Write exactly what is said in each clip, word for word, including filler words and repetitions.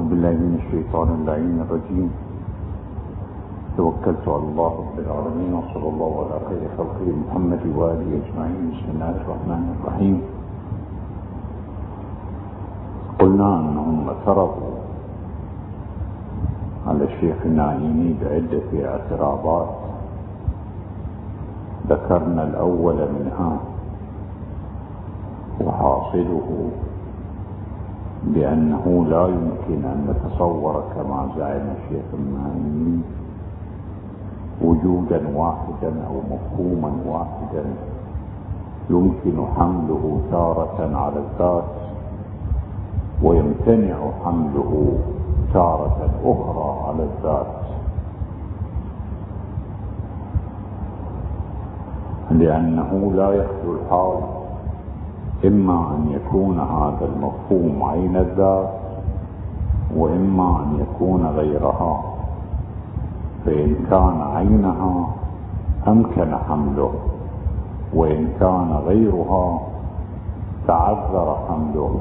بالله من الشيطان اللعين الرجيم. توكلت على الله رب العالمين وصلى الله على خير خلقه محمد وآله أجمعين. بسم الله الرحمن الرحيم. قلنا أنهم اعترضوا على الشيخ النعيمي بعدة اعتراضات، ذكرنا الأول منها وحاصله بأنه لا يمكن أن نتصور كما زعم الشيخ النعيمي وجودا واحدا أو مفهوما واحدا يمكن حمله تارة على الذات ويمتنع حمله تارة أخرى على الذات، لأنه لا يخلو الحال إما أن يكون هذا المفهوم عين الذات وإما أن يكون غيرها، فإن كان عينها أمكن حمله وإن كان غيرها تعذر حمله.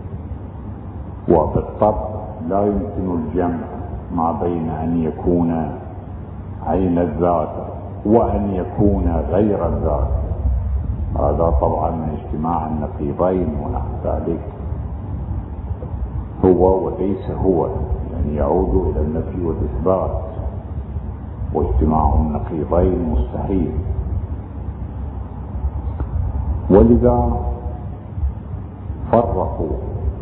وبالطبع لا يمكن الجمع ما بين أن يكون عين الذات وأن يكون غير الذات، هذا طبعا من اجتماع النقيضين ونحو ذلك، هو وليس هو، يعني يعود إلى النفي والإثبات، واجتماع النقيضين مستحيل. ولذا فرقوا،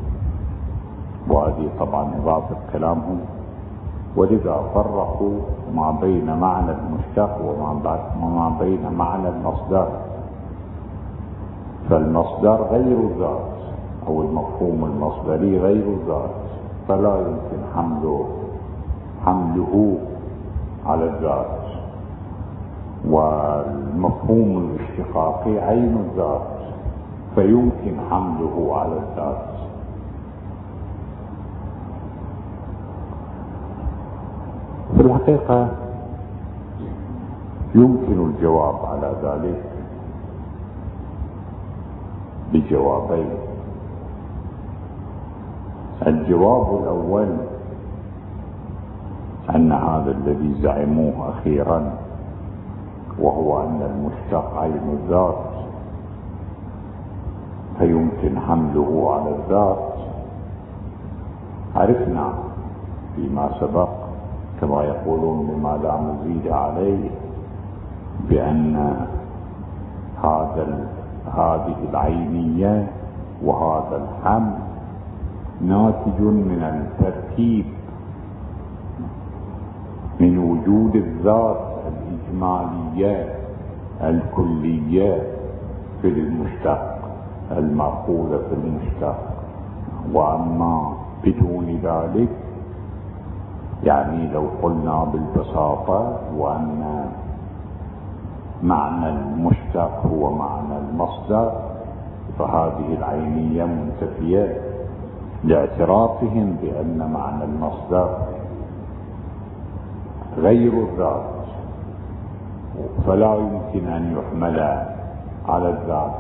وهذه طبعا إضافة كلامهم، ولذا فرقوا ما بين معنى المشتق وما بين معنى المصدر. فالمصدر غير الذات أو المفهوم المصدري غير الذات، فلا يمكن حمله حمله على الذات، والمفهوم الاشتقاقي عين الذات فيمكن حمله على الذات. في الحقيقة يمكن الجواب على ذلك بجوابين. الجواب الأول أن هذا الذي زعموه أخيرا، وهو أن المشتق عين الذات فيمكن حمله على الذات، عرفنا فيما سبق كما يقولون بما لا مزيد عليه بأن هذا هذه العينية وهذا الحمل ناتج من التركيب، من وجود الذات الإجمالية الكلية في المشتق المأخوذة في المشتق. وأما بدون ذلك، يعني لو قلنا بالبساطة وأن معنى المشتق هو معنى المصدر، فهذه العينية منتفية لاعترافهم بأن معنى المصدر غير الذات، فلا يمكن أن يحمل على الذات،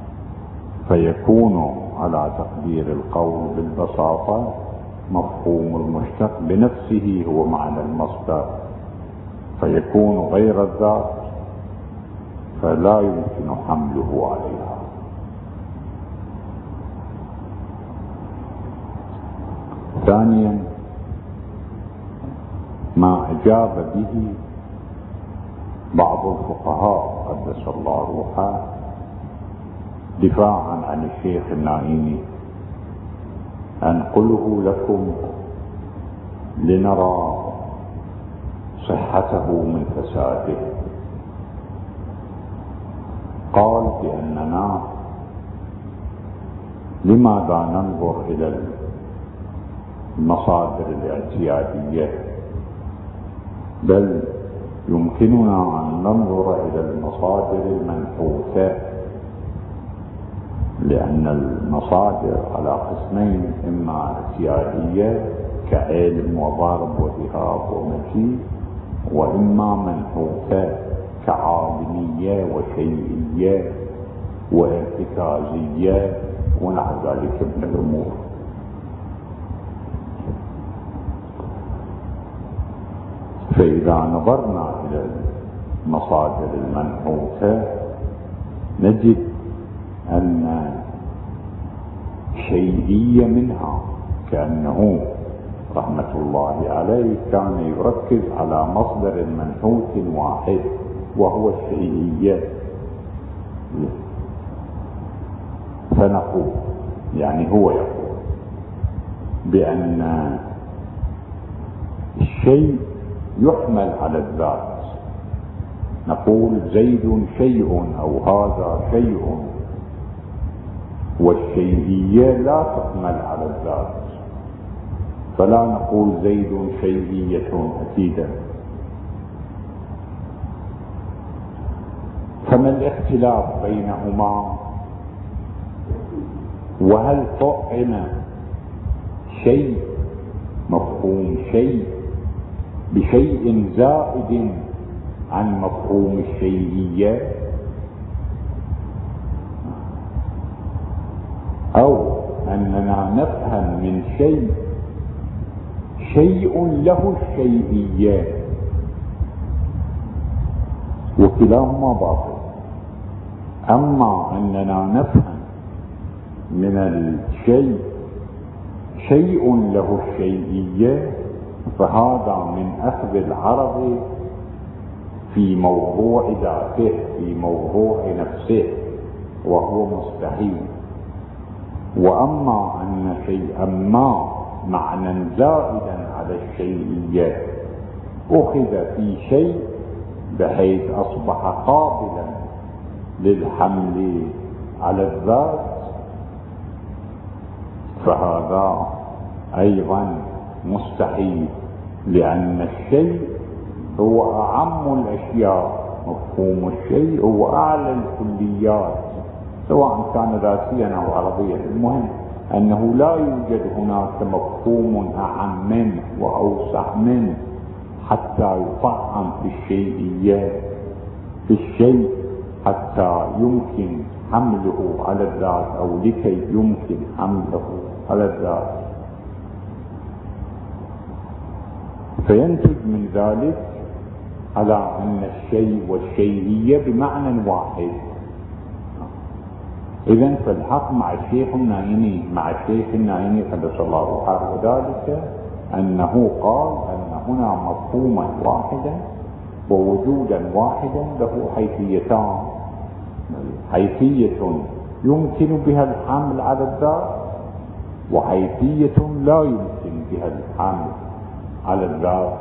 فيكون على تقدير القول بالبساطة مفهوم المشتق بنفسه هو معنى المصدر، فيكون غير الذات فلا يمكن حمله عليها. ثانيا، ما أجاب به بعض الفقهاء قدس الله روحه دفاعا عن الشيخ النعيمي، أنقله لكم لنرى صحته من فساده. قال بأننا لماذا ننظر إلى المصادر الاعتيادية، بل يمكننا أن ننظر إلى المصادر المنحوتة، لأن المصادر على قسمين، إما اعتيادية كعلم وضرب وذهاب ومجيء، وإما منحوتة كعالمية وشيئية وارتكازية ونحو ذلك من الأمور. فإذا نظرنا إلى المصادر المنحوتة نجد أن شيئية منها، كأنه رحمة الله عليه كان يركز على مصدر منحوت واحد وهو الشيئية. فنقول يعني هو يقول بأن الشيء يحمل على الذات، نقول زيد شيء أو هذا شيء، والشيئية لا تحمل على الذات، فلا نقول زيد شيئية أكيدا. فما الاختلاف بينهما؟ وهل طعم شيء مفهوم شيء بشيء زائد عن مفهوم الشيئية، أو أننا نفهم من شيء شيء له الشيئية، وكلاهما باطل. أما أننا نفهم من الشيء شيء له الشيئية فهذا من أخذ العرض في موضوع ذاته، في موضوع نفسه، وهو مستحيل. وأما أن شيئا ما معنى زائدا على الشيئية أخذ في شيء بحيث أصبح قابلا للحمل على الذات، فهذا أيضا مستحيل، لأن الشيء هو أعم الأشياء، مفهوم الشيء هو أعلى الكليات سواء كان ذاتيا أو عرضيا. المهم أنه لا يوجد هناك مفهوم أعم منه وأوسع منه حتى يطعم في الشيئية في الشيء حتى يمكن حمله على الذات، أو لكي يمكن حمله على الذات. فينتج من ذلك على أن الشيء والشيئية بمعنى واحد. إذن فالحق مع الشيخ النايني مع الشيخ النايني قدس الله روحه وذلك أنه قال أن هنا مفهوما واحدا ووجودا واحدا له حيثيتان، حيثية يمكن بها الحمل على الذات، وحيثية لا يمكن بها الحمل على الذات.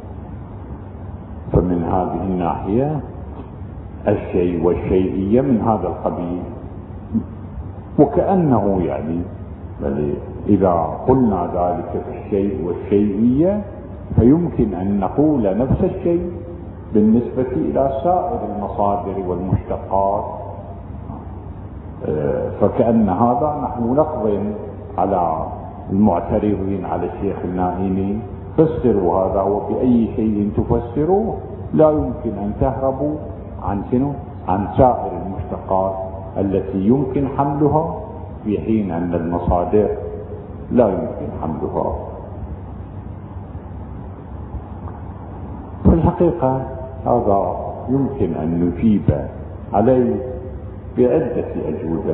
فمن هذه الناحية الشيء والشيئية من هذا القبيل. وكأنه يعني بل إذا قلنا ذلك في الشيء والشيئية فيمكن أن نقول نفس الشيء بالنسبة إلى سائر المصادر والمشتقات. فكأن هذا نحن نقضي على المعترضين على الشيخ النائمي، فسروا هذا وبأي شيء تفسروه لا يمكن أن تهربوا عن شنو؟ عن سائر المشتقات التي يمكن حملها، في حين أن المصادر لا يمكن حملها. في الحقيقة هذا يمكن أن نجيب عليه بعدة أجوبة.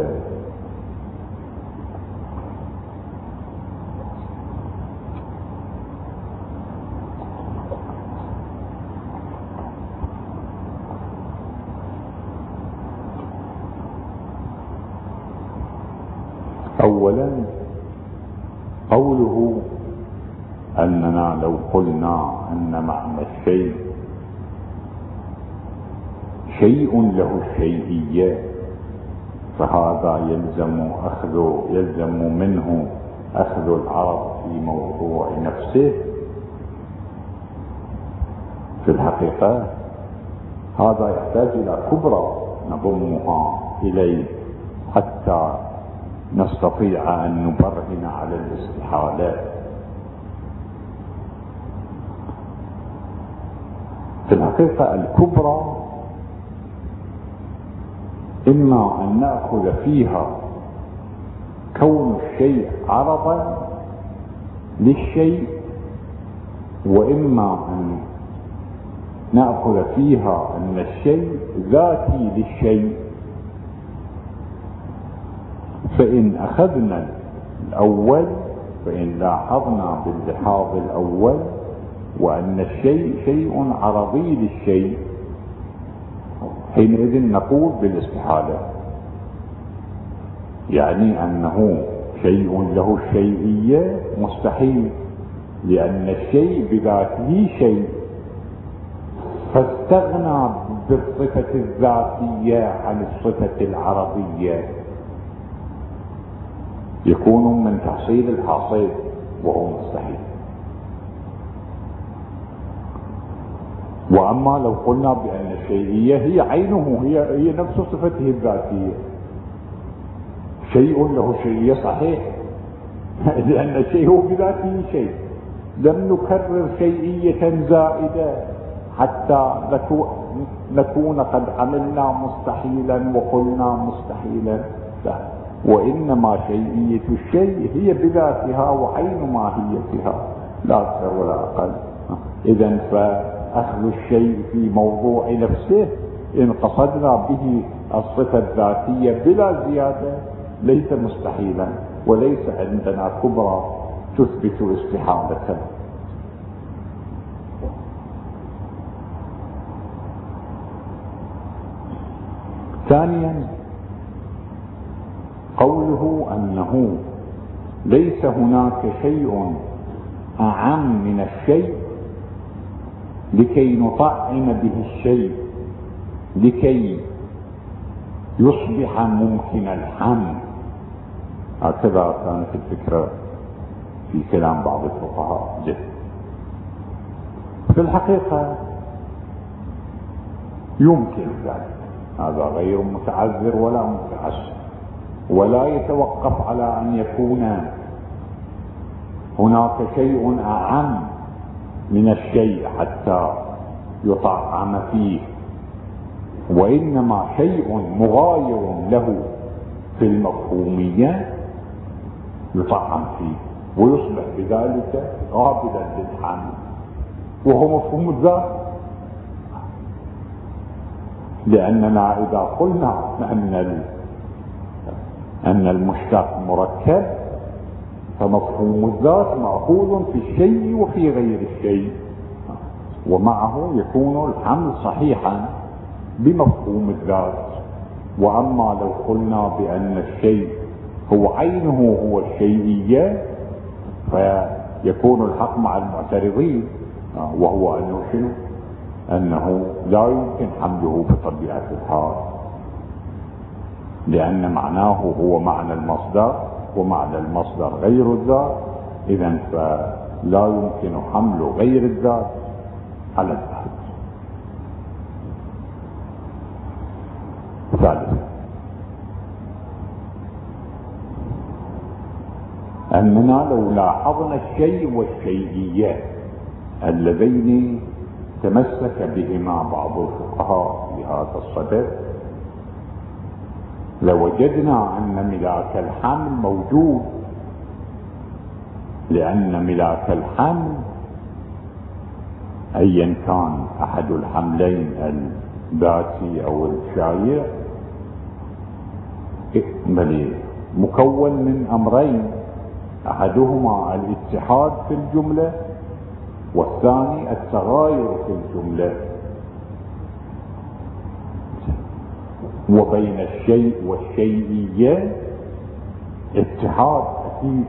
أولا قوله أننا لو قلنا أن معنى الشيء شيء له الشيئية فهذا يلزم أخذ يلزم منه أخذ العرض في موضوع نفسه. في الحقيقة هذا يحتاج إلى كبرى نضمها إليه حتى نستطيع أن نبرهن على الاستحالة. في الحقيقة الكبرى إما أن نأخذ فيها كون الشيء عرضا للشيء، وإما أن نأخذ فيها أن الشيء ذاتي للشيء. فإن أخذنا الأول، فإن لاحظنا باللحاظ الأول وأن الشيء شيء عرضي للشيء، حينئذ نقول بالاستحالة، يعني أنه شيء له الشيئية مستحيل، لأن الشيء بذاته شيء، فاستغنى بالصفة الذاتية عن الصفة العرضية، يكون من تحصيل الحاصل وهو مستحيل. وأما لو قلنا بأن الشيئية هي عينه، هي هي نفس صفته الذاتية، شيء له شيئية صحيح لأن الشيء هو بذاته شيء، لم نكرر شيئية زائدة حتى نكون قد عملنا مستحيلا وقلنا مستحيلا، لا، وإنما شيئية الشيء هي بذاتها وعين ماهيتها لا أكثر ولا أقل. إذن فأخذ الشيء في موضوع نفسه إن قصدنا به الصفة الذاتية بلا زيادة ليس مستحيلا، وليس عندنا كبرى تثبت استحالته. ثانيا قوله أنه ليس هناك شيء أعم من الشيء لكي نطعم به الشيء لكي يصبح ممكن الحمل. هكذا كانت الفكرة في كلام بعض الفقهاء جد. في الحقيقة يمكن ذلك، هذا غير متعذر ولا متعسر، ولا يتوقف على أن يكون هناك شيء أعم من الشيء حتى يطعم فيه، وإنما شيء مغاير له في المفهومية يطعم فيه ويصبح بذلك قابلا للحمل، وهو مفهوم الذات. لأننا إذا قلنا أن أن المشتق مركب فمفهوم الذات مأخوذ في الشيء وفي غير الشيء، ومعه يكون الحمل صحيحا بمفهوم الذات. وأما لو قلنا بأن الشيء هو عينه هو الشيئية فيكون الحق مع المعترضين، وهو أنه شنو؟ أنه لا يمكن حمله بطبيعة الحال، لأن معناه هو معنى المصدر، ومعنى المصدر غير الذات، إذن فلا يمكن حمل غير الذات على الذات. ثالثا أننا لو لاحظنا الشيء والشيئية اللذين تمسك بهما بعض الفقهاء بهذا الصدد لوجدنا أن ملاك الحمل موجود، لأن ملاك الحمل أيا كان أحد الحملين الذاتي أو الشائع مكون من أمرين، أحدهما الاتحاد في الجملة والثاني التغاير في الجملة. وبين الشيء والشيئية اتحاد أكيد،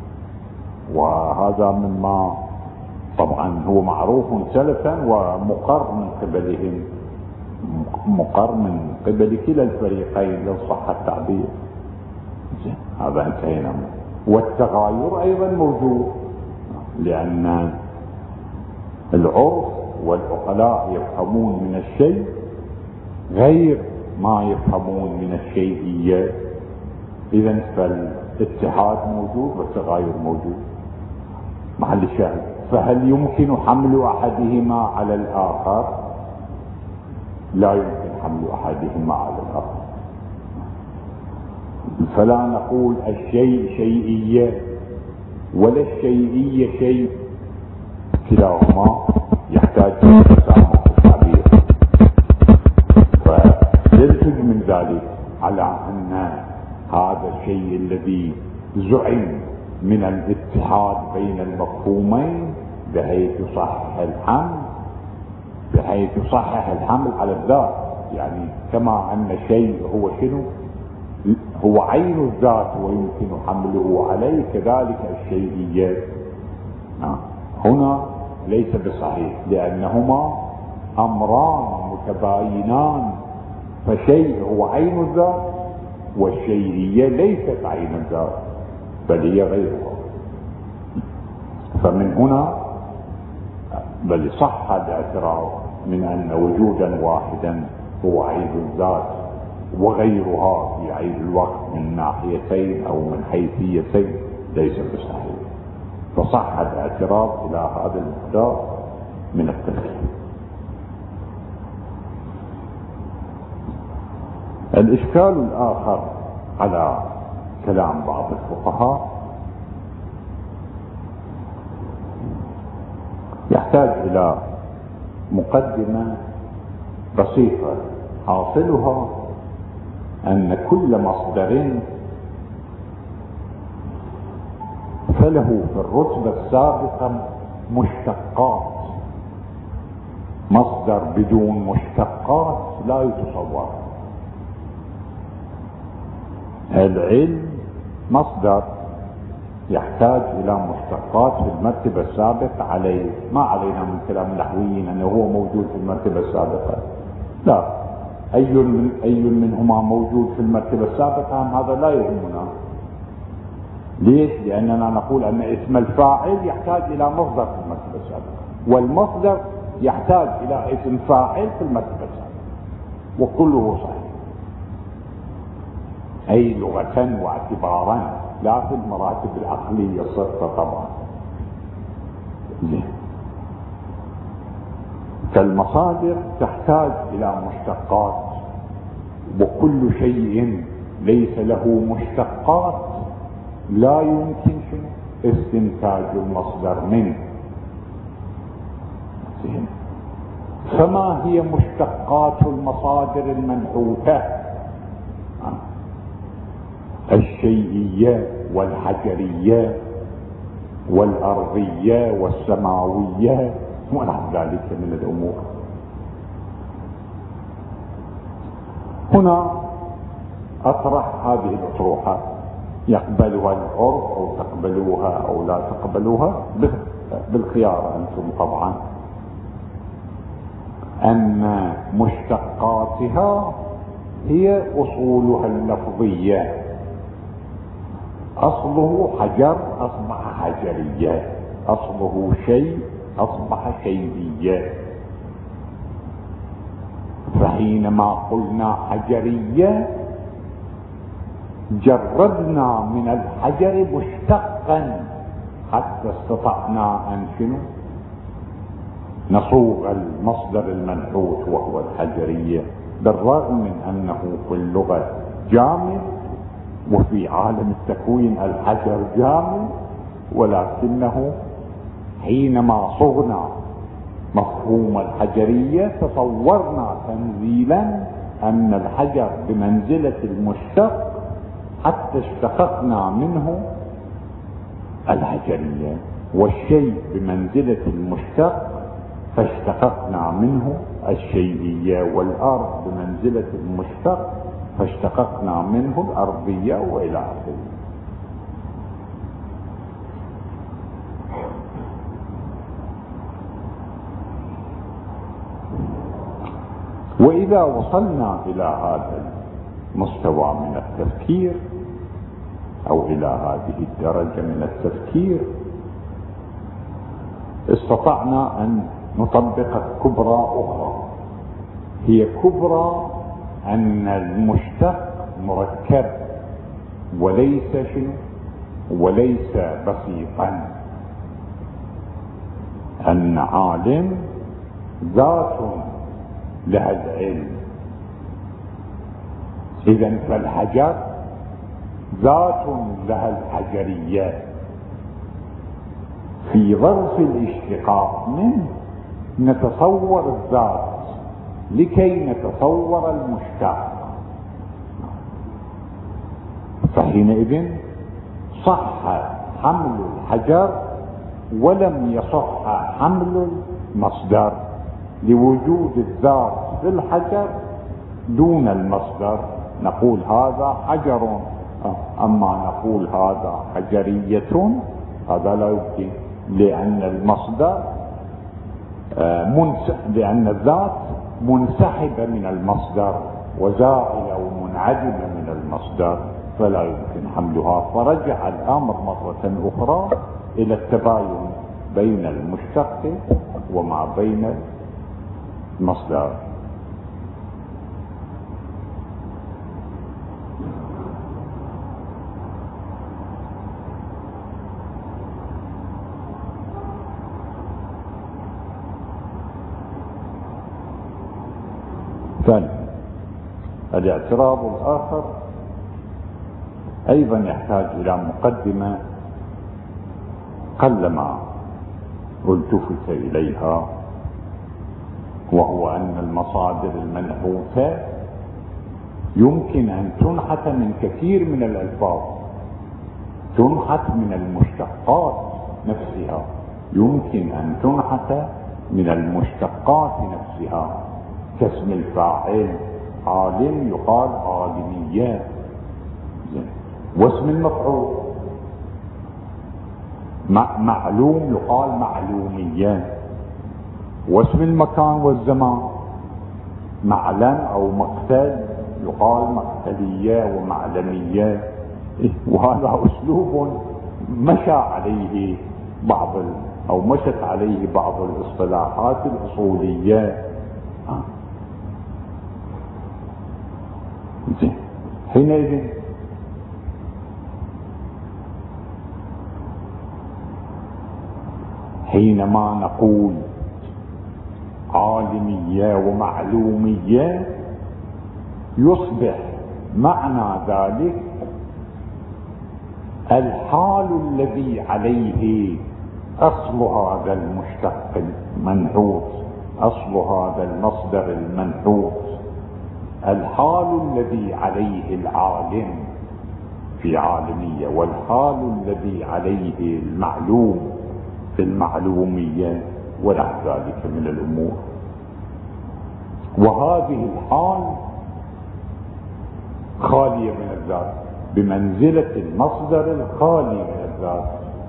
وهذا مما طبعا هو معروف سلفا ومقر من قبلهم، مقر من قبل كلا الفريقين لو صح التعبير. هذا انتهينا. والتغاير أيضا موجود، لأن العرف والعقلاء يفهمون من الشيء غير ما يفهمون من الشيئية، إذن فالاتحاد موجود والتغاير موجود. محل الشاهد، فهل يمكن حمل أحدهما على الآخر؟ لا يمكن حمل أحدهما على الآخر. فلا نقول الشيء شيئية ولا الشيئية شيء، كلاهما يحتاج إلى تسامح على أن هذا الشيء الذي زعم من الاتحاد بين المفهومين بحيث يصحح الحمل بحيث يصحح الحمل على الذات، يعني كما أن شيء هو شنو هو عين الذات ويمكن حمله عليه، كذلك الشيئيات هنا ليس بصحيح، لأنهما أمران متباينان، فشيء هو عين الذات والشيئية ليست عين الذات بل هي غيرها. فمن هنا بل صح الاعتراف من أن وجودا واحدا هو عين الذات وغيرها في عين الوقت من ناحيتين أو من حيثيتين ليس بصحيح، فصح الاعتراف إلى هذا المقدار من التفكير. الإشكال الآخر على كلام بعض الفقهاء يحتاج إلى مقدمة بسيطة، حاصلها أن كل مصدر فله في الرتبة السابقة مشتقات، مصدر بدون مشتقات لا يتصور. العلم مصدر يحتاج إلى مشتقات في المرتبة السابقة عليه، ما علينا من كلام النحويين أنه هو موجود في المرتبة السابقة، لا، أي من أي منهما موجود في المرتبة السابقة هذا لا يهمنا. ليش؟ لأننا نقول أن اسم الفاعل يحتاج إلى مصدر في المرتبة السابقة، والمصدر يحتاج إلى اسم فاعل في المرتبة السابقة، وكله صحيح، أي لغة واعتبارا، لا في المراتب العقلية الصرفة طبعا. فالمصادر تحتاج إلى مشتقات، وكل شيء ليس له مشتقات لا يمكن استنتاج المصدر منه. فما هي مشتقات المصادر المنحوتة؟ الشيئية والحجرية والأرضية والسماوية ونحو ذلك من الأمور. هنا أطرح هذه الأطروحة يقبلها العرف أو تقبلوها أو لا تقبلوها بالخيار أنتم طبعا، أن مشتقاتها هي أصولها اللفظية، أصله حجر أصبح حجرية، أصله شيء أصبح شيئية. فحينما قلنا حجرية جردنا من الحجر مشتقا حتى استطعنا أن شنو نصوغ المصدر المنحوت وهو الحجرية، بالرغم من أنه في اللغة جامد وفي عالم التكوين الحجر جامد، ولكنه حينما صغنا مفهوم الحجرية تصورنا تنزيلا أن الحجر بمنزلة المشتق حتى اشتققنا منه الحجرية، والشيء بمنزلة المشتق فاشتققنا منه الشيئية، والأرض بمنزلة المشتق فاشتققنا منه الأرضية وإلى آخره. وإذا وصلنا إلى هذا المستوى من التفكير أو إلى هذه الدرجة من التفكير استطعنا أن نطبق كبرى أخرى، هي كبرى أن المشتق مركب وليس شنو وليس بسيطا، أن عالم ذات لها العلم، إذن فالحجر ذات لها الحجرية. في ظرف الاشتقاق منه نتصور الذات لكي نتصور المشتق. فحينئذ صح حمل الحجر ولم يصح حمل المصدر لوجود الذات في الحجر دون المصدر. نقول هذا حجر، اما نقول هذا حجرية هذا لا يمكن، لان المصدر منس... لان الذات منسحبة من المصدر وزائلة ومنعدمة من المصدر، فلا يمكن حملها. فرجع الامر مرة اخرى الى التباين بين المشتق وما بين المصدر. ثانيا الاعتراض الآخر أيضا يحتاج إلى مقدمة قلما التفت إليها، وهو أن المصادر المنحوتة يمكن أن تنحت من كثير من الألفاظ، تنحت من المشتقات نفسها، يمكن أن تنحت من المشتقات نفسها، كاسم الفاعل عالم يقال عالمية، واسم المفعول معلوم يقال معلومية، واسم المكان والزمان معلم او مقتل يقال مقتلية ومعلمية. وهذا اسلوب مشى عليه بعض او مشت عليه بعض الاصطلاحات الاصولية. حينئذ حينما نقول عالمية ومعلومية يصبح معنى ذلك الحال الذي عليه أصل هذا المشتق المنحوت، أصل هذا المصدر المنحوت، الحال الذي عليه العالم في عالمية، والحال الذي عليه المعلوم في المعلومية، ونحو ذلك من الأمور. وهذه الحال خالية من الذات بمنزلة المصدر الخالي من الذات،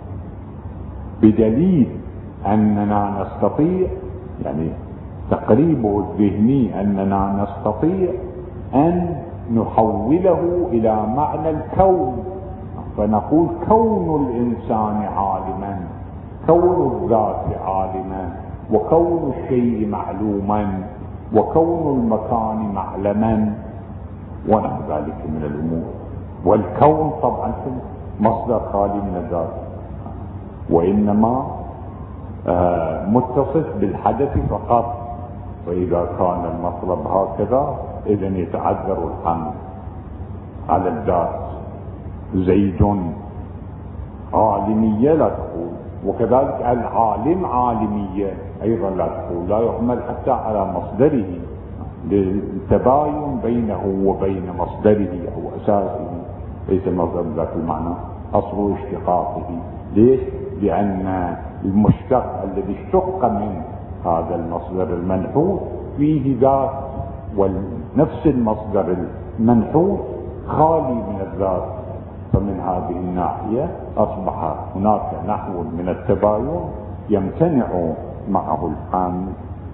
بدليل أننا نستطيع، يعني تقريبه الذهني أننا نستطيع أن نحوله إلى معنى الكون، فنقول كون الإنسان عالما، كون الذات عالما، وكون الشيء معلوما، وكون المكان معلما، ونحو ذلك من الأمور. والكون طبعا مصدر خالي من الذات، وإنما آه متصف بالحدث فقط. وإذا كان المطلب هكذا إذن يتعذر الحمل على الذات. زيد عالمية لا تقول، وكذلك العالم عالمية أيضا لا تقول، لا يحمل حتى على مصدره للتباين بينه وبين مصدره أو أساسه، ليس مصدر ذات المعنى، أصل اشتقاقه. ليش؟ لأن المشتق الذي اشتق من هذا المصدر المنحوت فيه ذات، ونفس المصدر المنحوت خالي من الذات، فمن هذه الناحية أصبح هناك نحو من التباين يمتنع معه الحمل.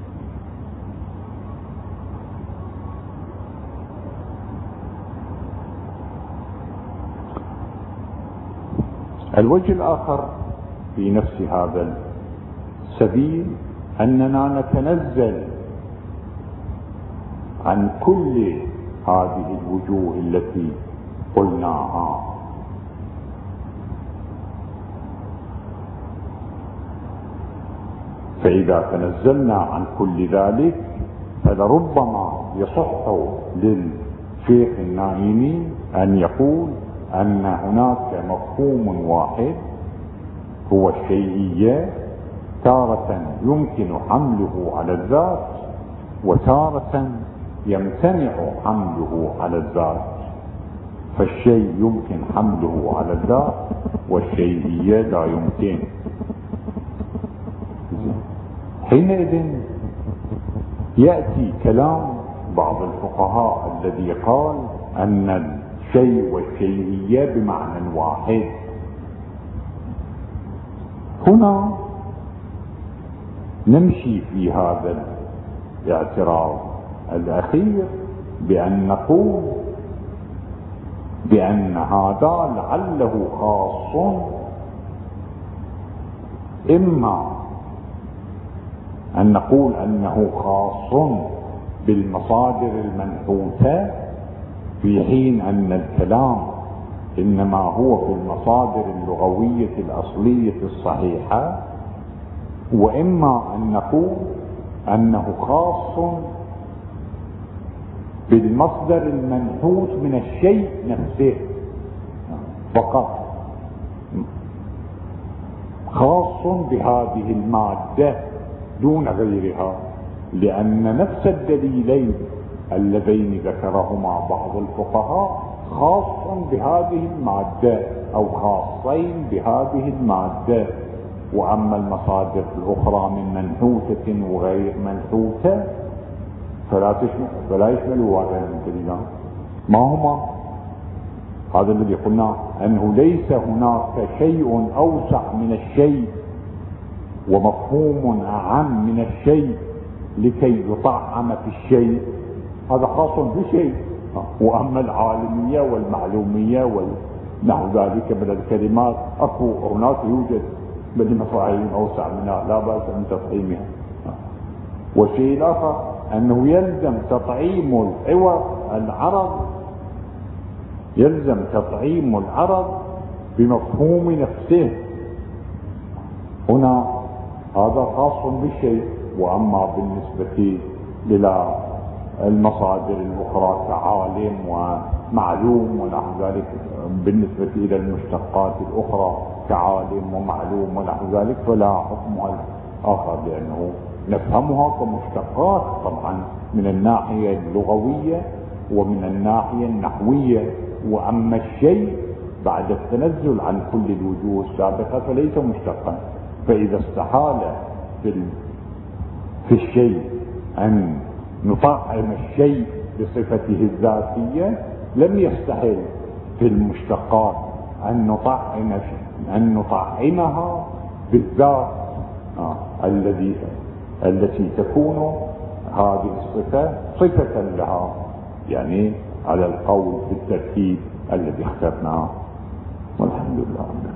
الوجه الآخر في نفس هذا السبيل أننا نتنزل عن كل هذه الوجوه التي قلناها، فإذا تنزلنا عن كل ذلك فلربما يصح للشيخ النائمي أن يقول أن هناك مفهوم واحد هو الشيئية، تارة يمكن حمله على الذات وتارة يمتنع حمله على الذات. فالشيء يمكن حمله على الذات والشيئية لا يمكن. حينئذ يأتي كلام بعض الفقهاء الذي قال أن الشيء والشيئية بمعنى واحد. هنا نمشي في هذا الاعتراض الأخير بأن نقول بأن هذا لعله خاص، إما أن نقول أنه خاص بالمصادر المنحوتة في حين أن الكلام إنما هو في المصادر اللغوية الأصلية الصحيحة، وإما أن نقول أنه خاص بالمصدر المنحوت من الشيء نفسه فقط، خاص بهذه المادة دون غيرها، لأن نفس الدليلين اللذين ذكرهما بعض الفقهاء خاص بهذه المادة أو خاصين بهذه المادة، وأما المصادر الأخرى من منحوتة وغير منحوتة فلا تشمل فلا يشملوا هذين الدليلان. ما هما؟ هذا الذي قلنا أنه ليس هناك شيء أوسع من الشيء ومفهوم أعم من الشيء لكي يطعم في الشيء، هذا خاص بشيء. وأما العالمية والمعلومية ونحو ذلك من الكلمات أكو هناك يوجد بالمفاهيم أوسع منها لا بأس من تطعيمها. والشيء الآخر أنه يلزم تطعيم العوض العرض، يلزم تطعيم العرض بمفهوم نفسه. هنا هذا خاص بالشيء. وأما بالنسبة إلى المصادر الأخرى كعالم ومعلوم ونحو ذلك، بالنسبة إلى المشتقات الأخرى كعالم ومعلوم ونحو ذلك فلا حكم آخر، لأنه نفهمها كمشتقات طبعا من الناحية اللغوية ومن الناحية النحوية. وأما الشيء بعد التنزل عن كل الوجوه السابقة فليس مشتقا. فإذا استحال في في الشيء أن نطعم الشيء بصفته الذاتية، لم يستحل في المشتقات أن نطعم أن نطعمها بالذات آه. الذي التي تكون هذه الصفة صفة لها، يعني على القول بالترتيب الذي اخترناه. والحمد لله.